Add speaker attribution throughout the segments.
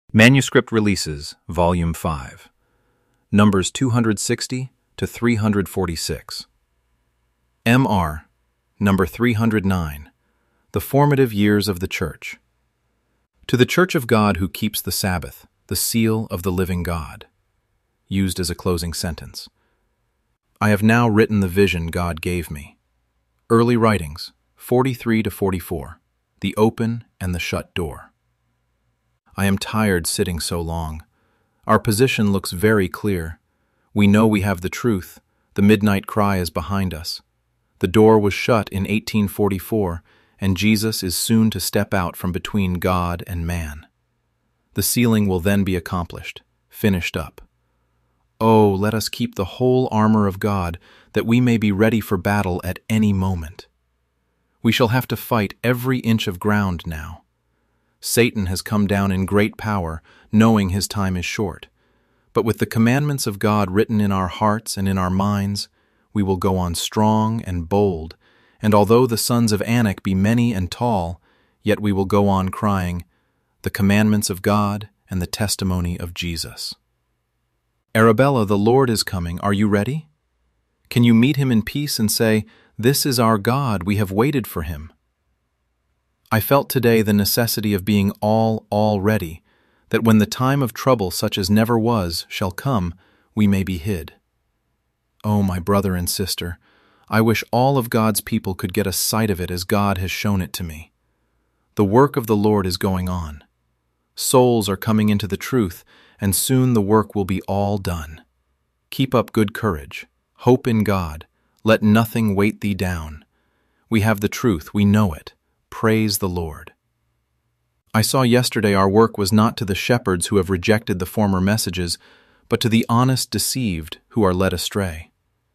Speaker 1: Manuscript Releases, Volume 5, Numbers 260 to 346. M.R., Number 309, The Formative Years of the Church. To the Church of God who keeps the Sabbath, the seal of the living God. Used as a closing sentence. I have now written the vision God gave me. Early Writings, 43 to 44, The Open and the Shut Door. I am tired sitting so long. Our position looks very clear. We know we have the truth. The midnight cry is behind us. The door was shut in 1844, and Jesus is soon to step out from between God and man. The sealing will then be accomplished, finished up. Oh, let us keep the whole armor of God, that we may be ready for battle at any moment. We shall have to fight every inch of ground now. Satan has come down in great power, knowing his time is short. But with the commandments of God written in our hearts and in our minds, we will go on strong and bold, and although the sons of Anak be many and tall, yet we will go on crying, the commandments of God and the testimony of Jesus. Arabella, the Lord is coming. Are you ready? Can you meet him in peace and say, "This is our God, we have waited for him"? I felt today the necessity of being all ready, that when the time of trouble such as never was shall come, we may be hid. Oh, my brother and sister, I wish all of God's people could get a sight of it as God has shown it to me. The work of the Lord is going on. Souls are coming into the truth, and soon the work will be all done. Keep up good courage. Hope in God. Let nothing weight thee down. We have the truth, we know it. Praise the Lord. I saw yesterday our work was not to the shepherds who have rejected the former messages, but to the honest deceived who are led astray.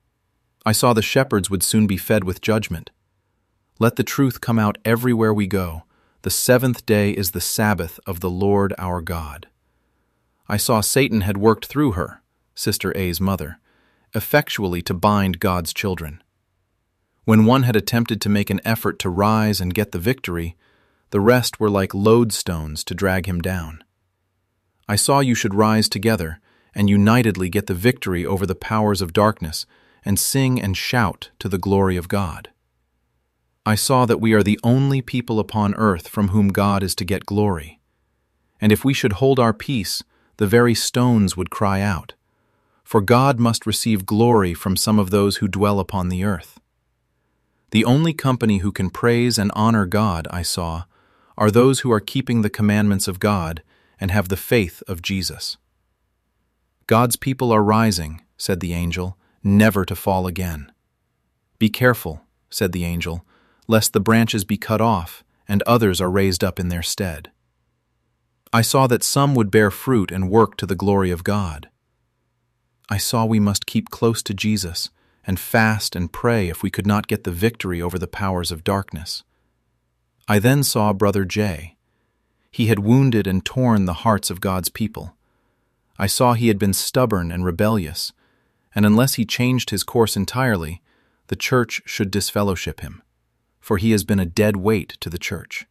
Speaker 1: I saw the shepherds would soon be fed with judgment. Let the truth come out everywhere we go. The seventh day is the Sabbath of the Lord our God. I saw Satan had worked through her, Sister A's mother, effectually to bind God's children. When one had attempted to make an effort to rise and get the victory, the rest were like lodestones to drag him down. I saw you should rise together and unitedly get the victory over the powers of darkness and sing and shout to the glory of God. I saw that we are the only people upon earth from whom God is to get glory. And if we should hold our peace, the very stones would cry out. For God must receive glory from some of those who dwell upon the earth. The only company who can praise and honor God, I saw, are those who are keeping the commandments of God and have the faith of Jesus. God's people are rising, said the angel, never to fall again. Be careful, said the angel, lest the branches be cut off and others are raised up in their stead. I saw that some would bear fruit and work to the glory of God. I saw we must keep close to Jesus and fast and pray if we could not get the victory over the powers of darkness. I then saw Brother J. He had wounded and torn the hearts of God's people. I saw he had been stubborn and rebellious, and unless he changed his course entirely, the church should disfellowship him, for he has been a dead weight to the church.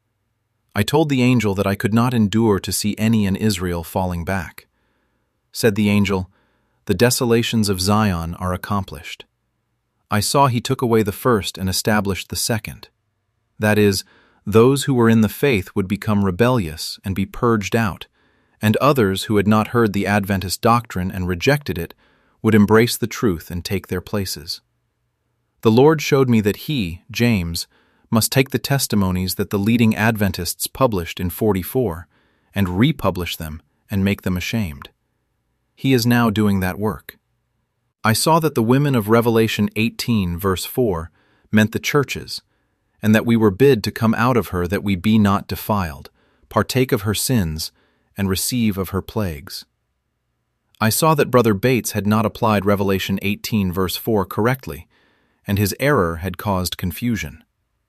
Speaker 1: I told the angel that I could not endure to see any in Israel falling back. Said the angel, the desolations of Zion are accomplished. I saw he took away the first and established the second. That is, those who were in the faith would become rebellious and be purged out, and others who had not heard the Adventist doctrine and rejected it would embrace the truth and take their places. The Lord showed me that he, James, must take the testimonies that the leading Adventists published in 44 and republish them and make them ashamed. He is now doing that work. I saw that the women of Revelation 18, verse 4, meant the churches, and that we were bid to come out of her that we be not defiled, partake of her sins, and receive of her plagues. I saw that Brother Bates had not applied Revelation 18, verse 4 correctly, and his error had caused confusion.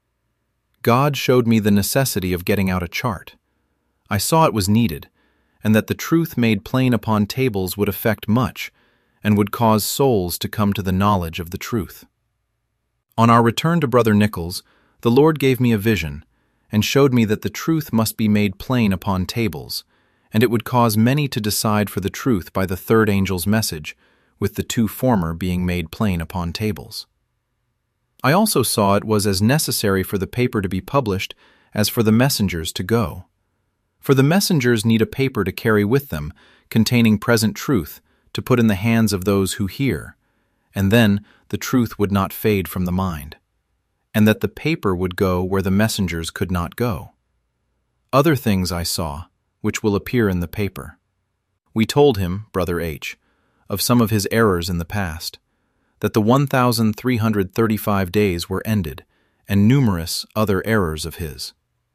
Speaker 1: God showed me the necessity of getting out a chart. I saw it was needed, and that the truth made plain upon tables would affect much, and would cause souls to come to the knowledge of the truth. On our return to Brother Nichols, the Lord gave me a vision, and showed me that the truth must be made plain upon tables, and it would cause many to decide for the truth by the third angel's message, with the two former being made plain upon tables. I also saw it was as necessary for the paper to be published as for the messengers to go. For the messengers need a paper to carry with them, containing present truth, to put in the hands of those who hear, and then the truth would not fade from the mind, and that the paper would go where the messengers could not go. Other things I saw, which will appear in the paper. We told him, Brother H., of some of his errors in the past, that the 1,335 days were ended, and numerous other errors of his.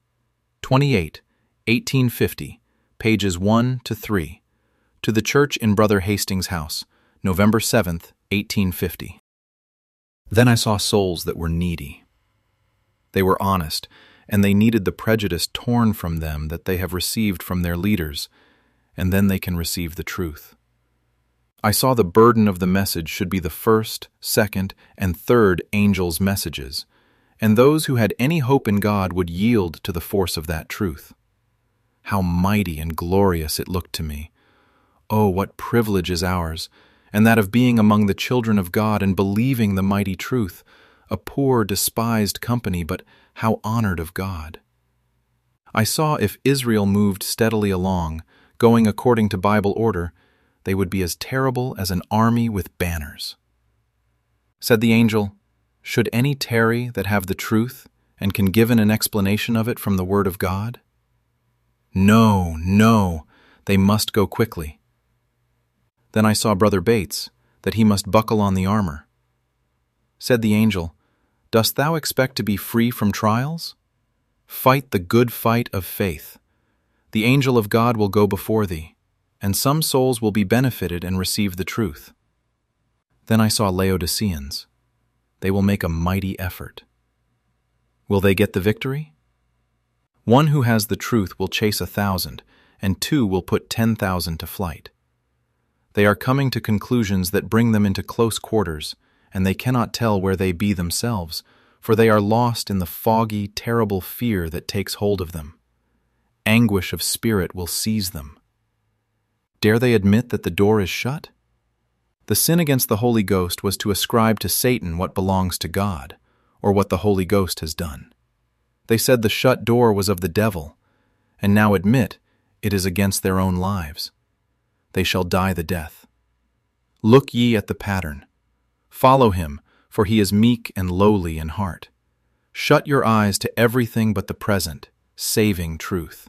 Speaker 1: 28, 1850, pages 1 to 3. To the church in Brother Hastings' house, November 7th, 1850. Then I saw souls that were needy. They were honest, and they needed the prejudice torn from them that they have received from their leaders, and then they can receive the truth. I saw the burden of the message should be the first, second, and third angels' messages, and those who had any hope in God would yield to the force of that truth. How mighty and glorious it looked to me. Oh, what privilege is ours, and that of being among the children of God and believing the mighty truth, a poor, despised company, but how honored of God. I saw if Israel moved steadily along, going according to Bible order, they would be as terrible as an army with banners. Said the angel, "Should any tarry that have the truth, and can give an explanation of it from the word of God?" No, no, they must go quickly. Then I saw Brother Bates, that he must buckle on the armor. Said the angel, "Dost thou expect to be free from trials? Fight the good fight of faith. The angel of God will go before thee, and some souls will be benefited and receive the truth." Then I saw Laodiceans. They will make a mighty effort. Will they get the victory? One who has the truth will chase 1,000, and 2 will put 10,000 to flight. They are coming to conclusions that bring them into close quarters, and they cannot tell where they be themselves, for they are lost in the foggy, terrible fear that takes hold of them. Anguish of spirit will seize them. Dare they admit that the door is shut? The sin against the Holy Ghost was to ascribe to Satan what belongs to God, or what the Holy Ghost has done. They said the shut door was of the devil, and now admit it is against their own lives. They shall die the death. Look ye at the pattern. Follow him, for he is meek and lowly in heart. Shut your eyes to everything but the present, saving truth.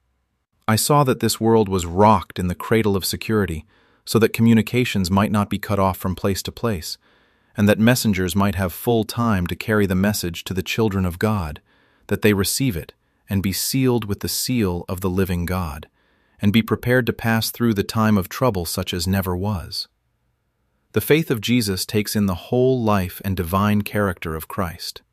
Speaker 1: I saw that this world was rocked in the cradle of security, so that communications might not be cut off from place to place, and that messengers might have full time to carry the message to the children of God, that they receive it and be sealed with the seal of the living God, and be prepared to pass through the time of trouble such as never was. The faith of Jesus takes in the whole life and divine character of Christ.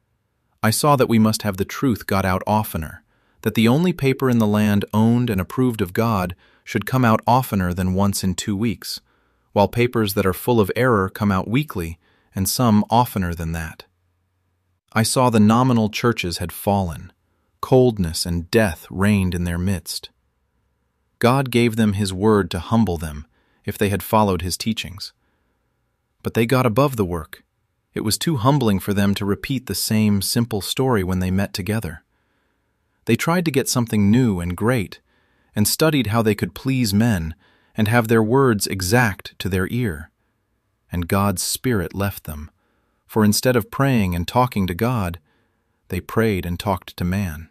Speaker 1: I saw that we must have the truth got out oftener, that the only paper in the land owned and approved of God should come out oftener than once in 2 weeks, while papers that are full of error come out weekly, and some oftener than that. I saw the nominal churches had fallen. Coldness and death reigned in their midst. God gave them His word to humble them if they had followed His teachings. But they got above the work. It was too humbling for them to repeat the same simple story when they met together. They tried to get something new and great, and studied how they could please men and have their words exact to their ear. And God's Spirit left them, for instead of praying and talking to God, they prayed and talked to man.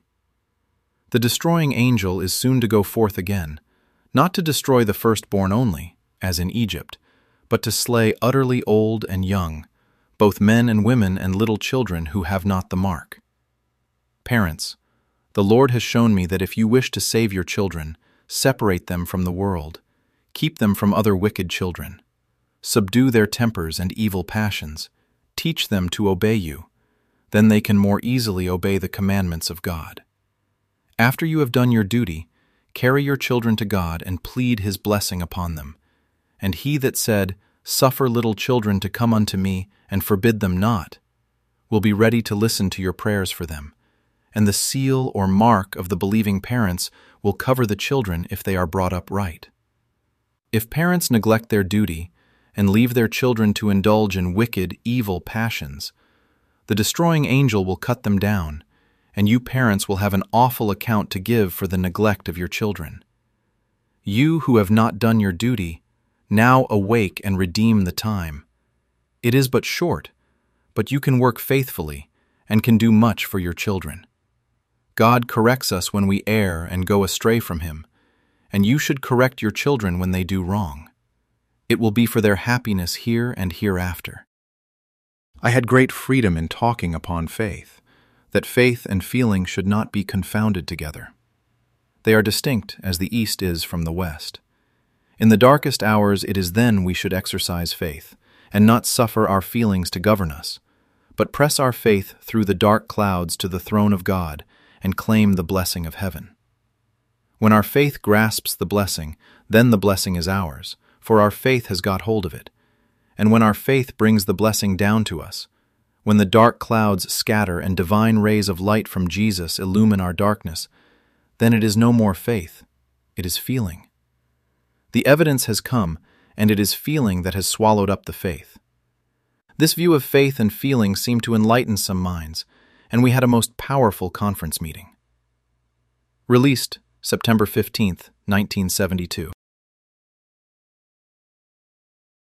Speaker 1: The destroying angel is soon to go forth again, not to destroy the firstborn only, as in Egypt, but to slay utterly old and young, both men and women and little children who have not the mark. Parents, the Lord has shown me that if you wish to save your children, separate them from the world, keep them from other wicked children, subdue their tempers and evil passions, teach them to obey you, then they can more easily obey the commandments of God. After you have done your duty, carry your children to God and plead His blessing upon them. And He that said, "Suffer little children to come unto me, and forbid them not," will be ready to listen to your prayers for them, and the seal or mark of the believing parents will cover the children if they are brought up right. If parents neglect their duty and leave their children to indulge in wicked, evil passions, the destroying angel will cut them down, and you parents will have an awful account to give for the neglect of your children. You who have not done your duty, now awake and redeem the time. It is but short, but you can work faithfully and can do much for your children. God corrects us when we err and go astray from Him, and you should correct your children when they do wrong. It will be for their happiness here and hereafter. I had great freedom in talking upon faith, that faith and feeling should not be confounded together. They are distinct as the east is from the west. In the darkest hours it is then we should exercise faith, and not suffer our feelings to govern us, but press our faith through the dark clouds to the throne of God and claim the blessing of heaven. When our faith grasps the blessing, then the blessing is ours, for our faith has got hold of it. And when our faith brings the blessing down to us, when the dark clouds scatter and divine rays of light from Jesus illumine our darkness, then it is no more faith, it is feeling. The evidence has come, and it is feeling that has swallowed up the faith. This view of faith and feeling seemed to enlighten some minds, and we had a most powerful conference meeting. Released September 15, 1972.